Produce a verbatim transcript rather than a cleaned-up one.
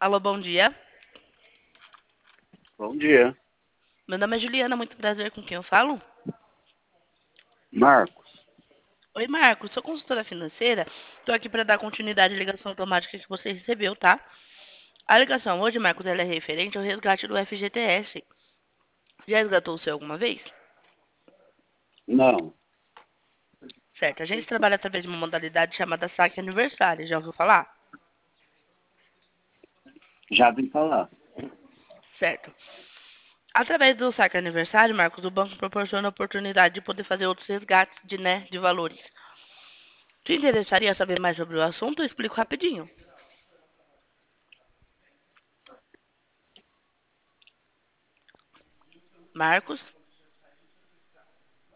Alô, bom dia. Bom dia, Meu nome é Juliana, muito prazer com quem eu falo. Marcos. Oi, Marcos, sou consultora financeira. Estou aqui para dar continuidade à ligação automática que você recebeu, tá? A ligação hoje, Marcos, ela é referente ao resgate do F G T S. Já resgatou o seu alguma vez? Não, Certo, a gente trabalha através de uma modalidade chamada saque aniversário. Já ouviu falar? já vim falar. Certo. Através do saque aniversário, Marcos, o banco proporciona a oportunidade de poder fazer outros resgates de, né, de valores. Te interessaria saber mais sobre o assunto? Eu explico rapidinho. Marcos?